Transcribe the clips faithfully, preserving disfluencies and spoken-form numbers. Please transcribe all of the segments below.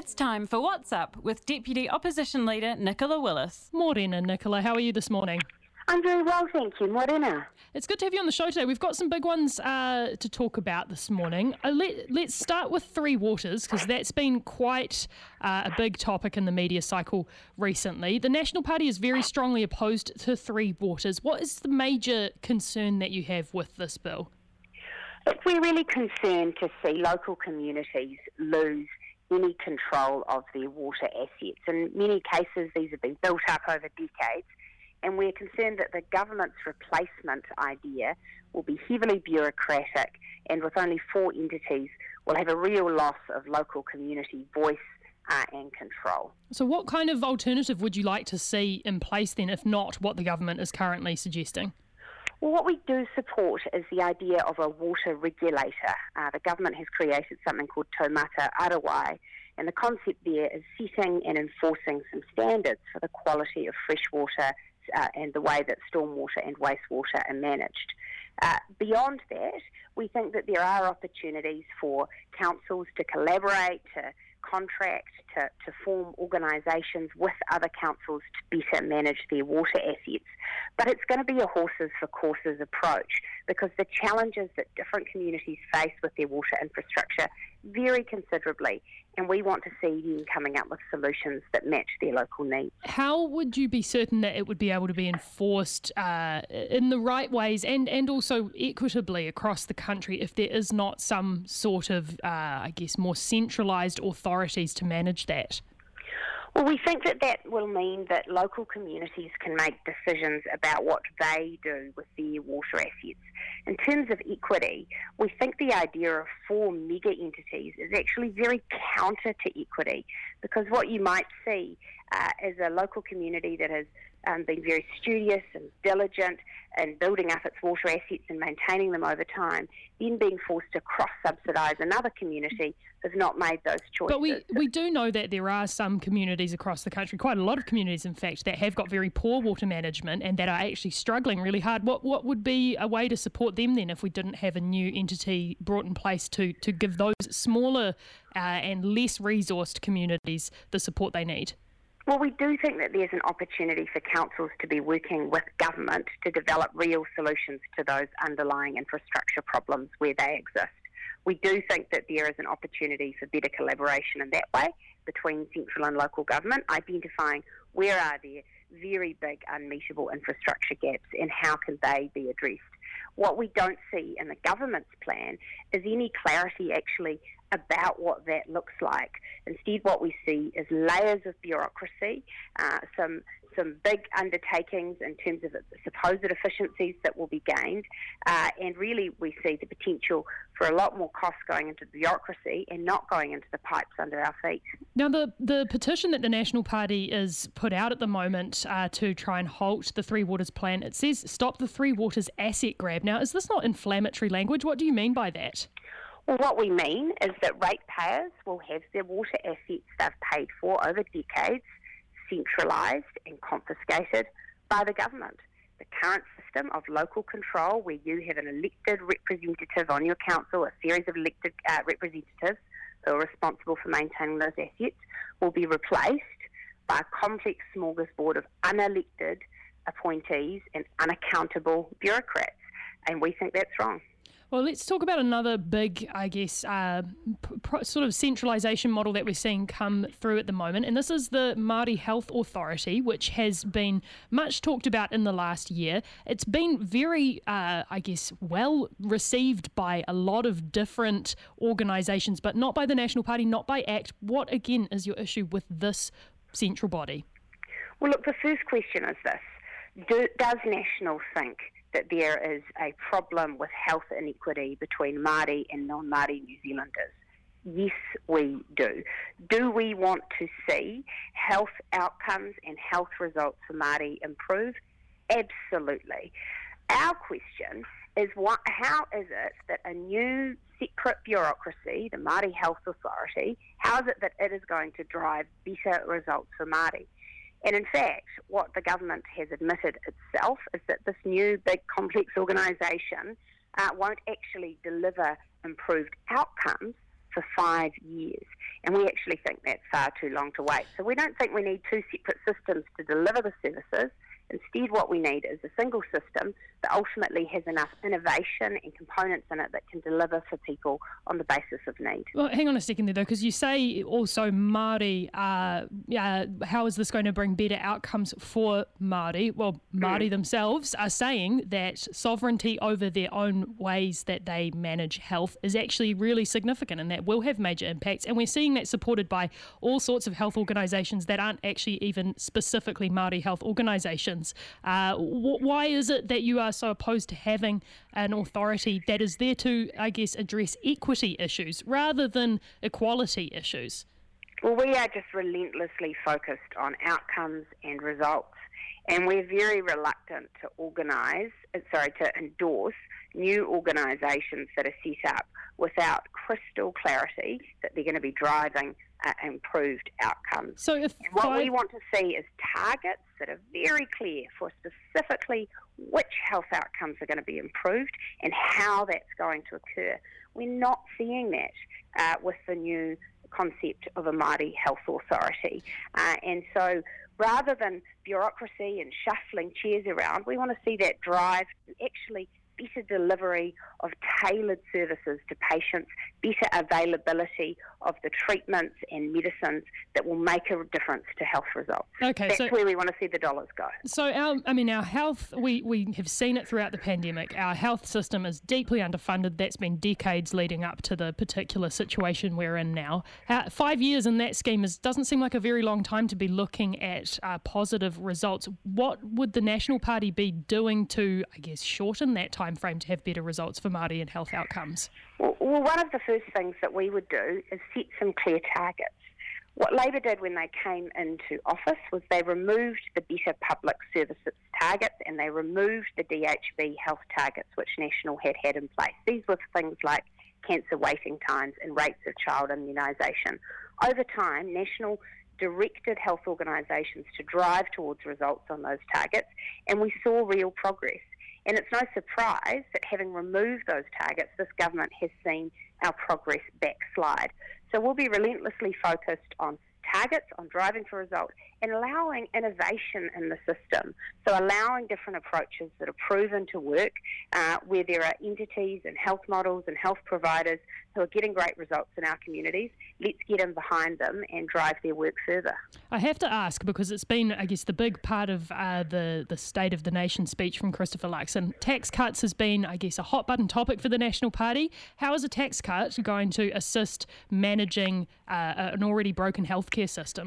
It's time for What's Up with Deputy Opposition Leader Nicola Willis. Morena, Nicola. How are you this morning? I'm very well, thank you. Morena. It's good to have you on the show today. We've got some big ones uh, to talk about this morning. Uh, let, let's start with Three Waters, because that's been quite uh, a big topic in the media cycle recently. The National Party is very strongly opposed to Three Waters. What is the major concern that you have with this bill? Look, we're really concerned to see local communities lose any control of their water assets. In many cases, these have been built up over decades, and we're concerned that the government's replacement idea will be heavily bureaucratic, and with only four entities, will have a real loss of local community voice uh, and control. So what kind of alternative would you like to see in place then, if not what the government is currently suggesting? Well, what we do support is the idea of a water regulator. Uh, the government has created something called Taumata Arawai, and the concept there is setting and enforcing some standards for the quality of fresh water uh, and the way that stormwater and wastewater are managed. Uh, beyond that, we think that there are opportunities for councils to collaborate, to contract, to, to form organisations with other councils to better manage their water assets. But it's going to be a horses for courses approach, because the challenges that different communities face with their water infrastructure vary considerably, and we want to see them coming up with solutions that match their local needs. How would you be certain that it would be able to be enforced uh, in the right ways and, and also equitably across the country if there is not some sort of, uh, I guess, more centralised authorities to manage that? Well, we think that that will mean that local communities can make decisions about what they do with their water assets. In terms of equity, we think the idea of four mega entities is actually very counter to equity, because what you might see uh, is a local community that has um, been very studious and diligent in building up its water assets and maintaining them over time, then being forced to cross-subsidise another community has not made those choices. But we, we do know that there are some communities across the country, quite a lot of communities in fact, that have got very poor water management and that are actually struggling really hard. What what would be a way to support them then if we didn't have a new entity brought in place to, to give those smaller uh, and less resourced communities the support they need? Well, we do think that there's an opportunity for councils to be working with government to develop real solutions to those underlying infrastructure problems where they exist. We do think that there is an opportunity for better collaboration in that way between central and local government, identifying where are there very big unmeetable infrastructure gaps and how can they be addressed. What we don't see in the government's plan is any clarity actually about what that looks like. Instead, what we see is layers of bureaucracy, uh, some some big undertakings in terms of supposed efficiencies that will be gained, uh, and really we see the potential for a lot more costs going into the bureaucracy and not going into the pipes under our feet. Now, the, the petition that the National Party is put out at the moment uh, to try and halt the Three Waters plan, it says stop the Three Waters asset grab. Now, is this not inflammatory language? What do you mean by that? Well, what we mean is that ratepayers will have their water assets they've paid for over decades centralised and confiscated by the government. The current system of local control, where you have an elected representative on your council, a series of elected uh, representatives who are responsible for maintaining those assets, will be replaced by a complex smorgasbord of unelected appointees and unaccountable bureaucrats. And we think that's wrong. Well, let's talk about another big, I guess, uh, p- sort of centralisation model that we're seeing come through at the moment, and this is the Māori Health Authority, which has been much talked about in the last year. It's been very, uh, I guess, well received by a lot of different organisations, but not by the National Party, not by ACT. What, again, is your issue with this central body? Well, look, the first question is this. Do, does National think that there is a problem with health inequity between Māori and non-Māori New Zealanders? Yes, we do. Do we want to see health outcomes and health results for Māori improve? Absolutely. Our question is what, how is it that a new separate bureaucracy, the Māori Health Authority, how is it that it is going to drive better results for Māori? And in fact, what the government has admitted itself is that this new big complex organisation uh, won't actually deliver improved outcomes for five years. And we actually think that's far too long to wait. So we don't think we need two separate systems to deliver the services. Instead, what we need is a single system that ultimately has enough innovation and components in it that can deliver for people on the basis of need. Well, hang on a second there, though, because you say also Māori, uh, uh, how is this going to bring better outcomes for Māori? Well, Māori mm. themselves are saying that sovereignty over their own ways that they manage health is actually really significant and that will have major impacts. And we're seeing that supported by all sorts of health organisations that aren't actually even specifically Māori health organisations. Uh, wh- why is it that you are so opposed to having an authority that is there to, I guess, address equity issues rather than equality issues? Well, we are just relentlessly focused on outcomes and results, and we're very reluctant to organise, sorry, to endorse new organisations that are set up without crystal clarity that they're going to be driving uh, improved outcomes. So if and what I... we want to see is targets that are very clear for specifically which health outcomes are going to be improved and how that's going to occur. We're not seeing that uh, with the new concept of a Māori health authority. Uh, and so rather than bureaucracy and shuffling chairs around, we want to see that drive to actually better delivery of tailored services to patients, better availability of the treatments and medicines that will make a difference to health results. Okay, That's so, where we want to see the dollars go. So, our, I mean, our health, we, we have seen it throughout the pandemic. Our health system is deeply underfunded. That's been decades leading up to the particular situation we're in now. Uh, five years in that scheme is, doesn't seem like a very long time to be looking at uh, positive results. What would the National Party be doing to, I guess, shorten that time frame to have better results for Māori and health outcomes? Well, well, one of the first things that we would do is set some clear targets. What Labor did when they came into office was they removed the Better Public Services targets and they removed the D H B health targets which National had had in place. These were things like cancer waiting times and rates of child immunisation. Over time, National directed health organisations to drive towards results on those targets, and we saw real progress. And it's no surprise that having removed those targets, this government has seen our progress backslide. So we'll be relentlessly focused on targets, on driving for results, and allowing innovation in the system. So allowing different approaches that are proven to work, uh, where there are entities and health models and health providers who are getting great results in our communities. Let's get in behind them and drive their work further. I have to ask, because it's been, I guess, the big part of uh, the, the State of the Nation speech from Christopher Luxon. Tax cuts has been, I guess, a hot button topic for the National Party. How is a tax cut going to assist managing uh, an already broken healthcare system?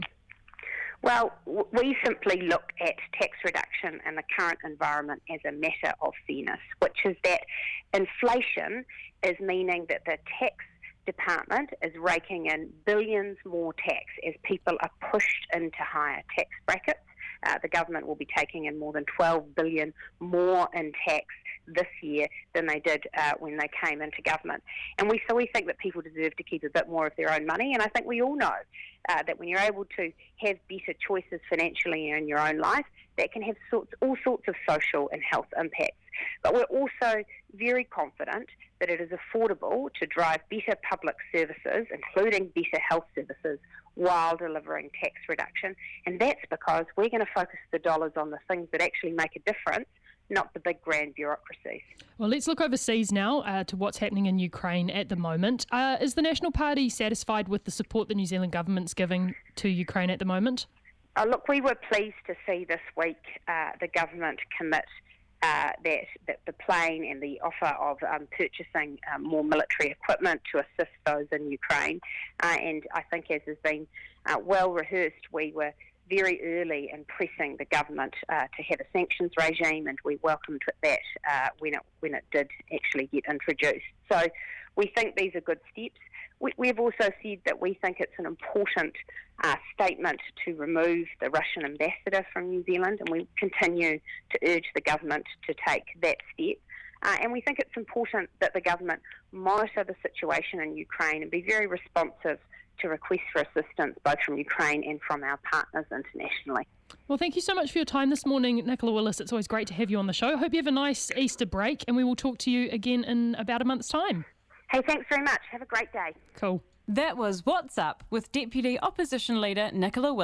Well, we simply look at tax reduction in the current environment as a matter of fairness, which is that inflation is meaning that the tax department is raking in billions more tax as people are pushed into higher tax brackets. Uh, the government will be taking in more than twelve billion dollars more in tax this year than they did uh, when they came into government. And we so we think that people deserve to keep a bit more of their own money, and I think we all know uh, that when you're able to have better choices financially in your own life, that can have sorts, all sorts of social and health impacts. But we're also very confident that it is affordable to drive better public services, including better health services, while delivering tax reduction. And that's because we're going to focus the dollars on the things that actually make a difference, not the big grand bureaucracies. Well, let's look overseas now uh, to what's happening in Ukraine at the moment. Uh, is the National Party satisfied with the support the New Zealand government's giving to Ukraine at the moment? Uh, look, we were pleased to see this week uh, the government commit uh, that, that the plane and the offer of um, purchasing um, more military equipment to assist those in Ukraine. Uh, and I think, as has been uh, well rehearsed, we were very early in pressing the government uh, to have a sanctions regime, and we welcomed that uh, when it when it did actually get introduced. So we think these are good steps. We, we've also said that we think it's an important uh, statement to remove the Russian ambassador from New Zealand, and we continue to urge the government to take that step. Uh, and we think it's important that the government monitor the situation in Ukraine and be very responsive to requests for assistance both from Ukraine and from our partners internationally. Well, thank you so much for your time this morning, Nicola Willis. It's always great to have you on the show. I hope you have a nice Easter break, and we will talk to you again in about a month's time. Hey, thanks very much. Have a great day. Cool. That was What's Up with Deputy Opposition Leader Nicola Wilson.